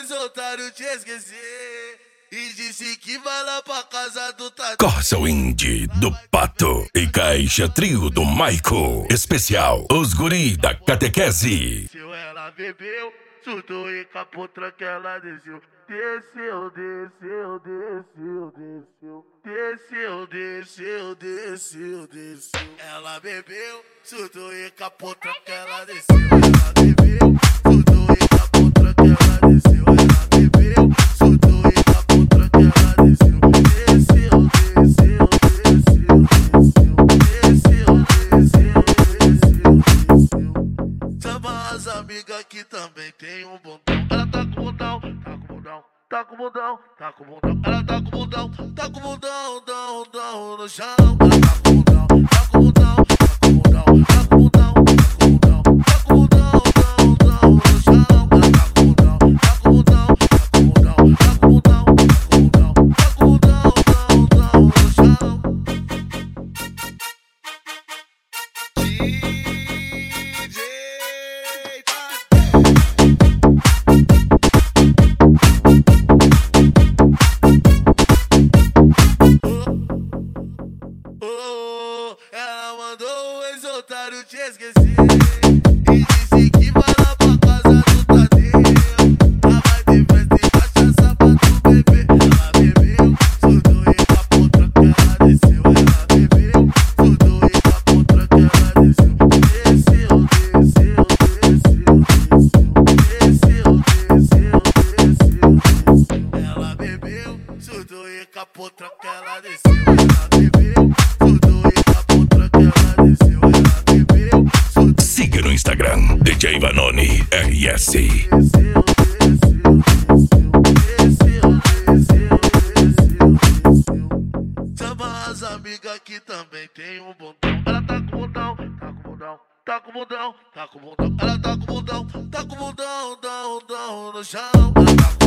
esse otário te esquecer e disse que vai lá pra casa do Tadeu. Corsa Indie do Pato e Caixa Trio do Maico. Especial Os Guri da Catequese. Ela bebeu, surtou e capotra que ela desceu. Desceu, desceu, desceu, desceu. Desceu, desceu, desceu, desceu. Ela bebeu, surtou e capotra que ela desceu. Ela bebeu, surtou e capotra que ela desceu. Ela bebeu, surtou e capotra que ela desceu. Desceu, desceu, desceu, desceu. Desceu, desceu, desceu. Chama as amigas que também tem um bundão. Ela tá com bundão, tá com bundão, tá com bundão, tá com bundão. Ela tá com bundão, tá com bundão, dão, dão no chão. Ela tá com bundão, tá com bundão, tá com bundão, tá com bundão, tá com bundão, tá com bundão, dão, dão no chão. Ela tá com bundão, tá com bundão, tá com bundão, tá com bundão, tá com bundão, tá com bundão, dão, dão no chão. Ela mandou o ex-otário te esquecer e disse que vai lá pra casa do Tadeu. Ela vai ter festa e cachaça pra tu beber. Ela bebeu, surtou e capotra que ela desceu. Ela bebeu, surtou e capotra que ela desceu. Desceu, desceu, desceu, desceu. Desceu, desceu, desceu, desceu. Ela bebeu, surtou e capotra que ela desceu. Ela bebeu, surtou e capotra que ela desceu. Ela bebeu, surtou. Siga no Instagram, DJ Vanoni RS. Desceu, desceu, desceu, desceu, desceu, desceu. Chama as amigas que também tem um bundão. Ela tá com bundão, tá com bundão, tá com bundão, tá com bundão. Ela tá com bundão, tá com bundão, dão, dão no chão. Ela tá com